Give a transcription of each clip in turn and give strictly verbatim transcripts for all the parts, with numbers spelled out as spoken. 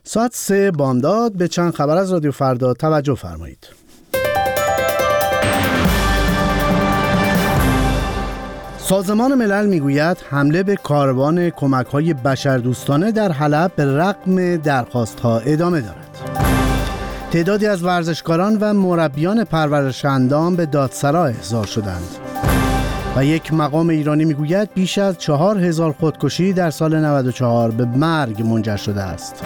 ساعت سه بامداد. به چند خبر از رادیو فردا توجه فرمایید. سازمان ملل میگوید حمله به کاروان کمک‌های بشردوستانه در حلب به رغم درخواست‌ها ادامه دارد. تعدادی از ورزشکاران و مربیان پرورش‌اندام به دادسرا احضار شدند. و یک مقام ایرانی میگوید بیش از چهار هزار خودکشی در سال نود و چهار به مرگ منجر شده است.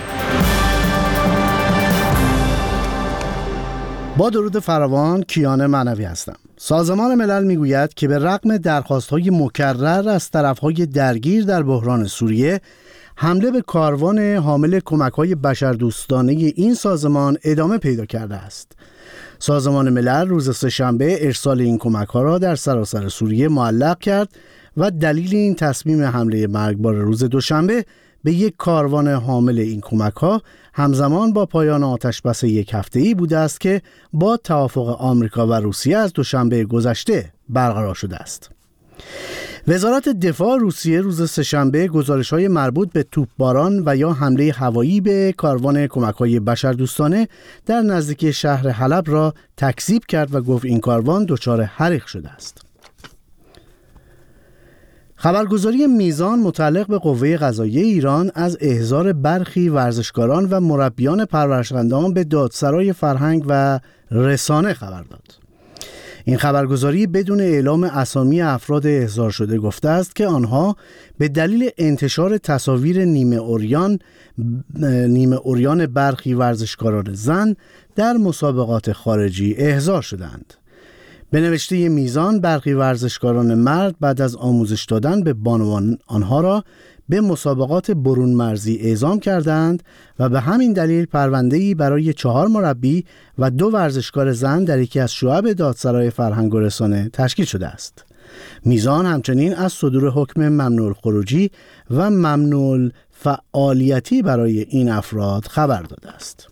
با درود فراوان، کیان معنوی هستم. سازمان ملل میگوید که به رغم درخواست‌های مکرر از طرف‌های درگیر در بحران سوریه، حمله به کاروان حامل کمک‌های بشردوستانه این سازمان ادامه پیدا کرده است. سازمان ملل روز سه‌شنبه ارسال این کمک‌ها را در سراسر سوریه معلق کرد و دلیل این تصمیم حمله مرگبار روز دوشنبه به یک کاروان حامل این کمک‌ها همزمان با پایان آتش‌بس یک هفته‌ای بوده است که با توافق آمریکا و روسیه از دوشنبه گذشته برقرار شده است. وزارت دفاع روسیه روز سه‌شنبه گزارش‌های مربوط به توپباران و یا حمله هوایی به کاروان کمک‌های بشردوستانه در نزدیکی شهر حلب را تکذیب کرد و گفت این کاروان دچار حریق شده است. خبرگزاری میزان متعلق به قوه قضاییه ایران از احضار برخی ورزشکاران و مربیان پرورش‌اندام به دادسرای فرهنگ و رسانه خبر داد. این خبرگزاری بدون اعلام اسامی افراد احضار شده گفته است که آنها به دلیل انتشار تصاویر نیمه عریان نیمه عریان برخی ورزشکاران زن در مسابقات خارجی احضار شدند. به نوشته میزان، برخی ورزشکاران مرد بعد از آموزش دادن به بانوان آنها را به مسابقات برون مرزی اعزام کردند و به همین دلیل پرونده‌ای برای چهار مربی و دو ورزشکار زن در یکی از شعب دادسرای فرهنگ و رسانه تشکیل شده است. میزان همچنین از صدور حکم ممنوع الخروجی و ممنوع فعالیتی برای این افراد خبر داده است.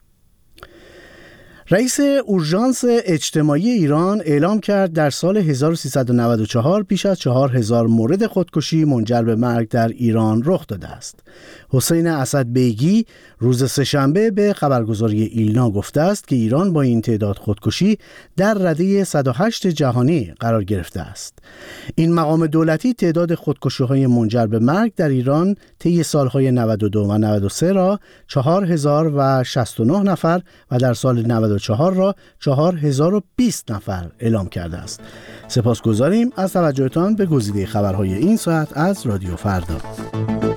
رئیس اورژانس اجتماعی ایران اعلام کرد در سال هزار و سیصد و نود و چهار بیش از چهار هزار مورد خودکشی منجر به مرگ در ایران رخ داده است. حسین اسدبیگی روز سه‌شنبه به خبرگزاری ایلنا گفته است که ایران با این تعداد خودکشی در رده صد و هشت جهانی قرار گرفته است. این مقام دولتی تعداد خودکشی‌های منجر به مرگ در ایران طی سال‌های نود و دو و نود و سه را چهار هزار و شصت و نه نفر و در سال نود و چهار را چهار هزار و بیست نفر اعلام کرده است. سپاسگزاریم از توجهتان به گزیده خبرهای این ساعت از رادیو فردا.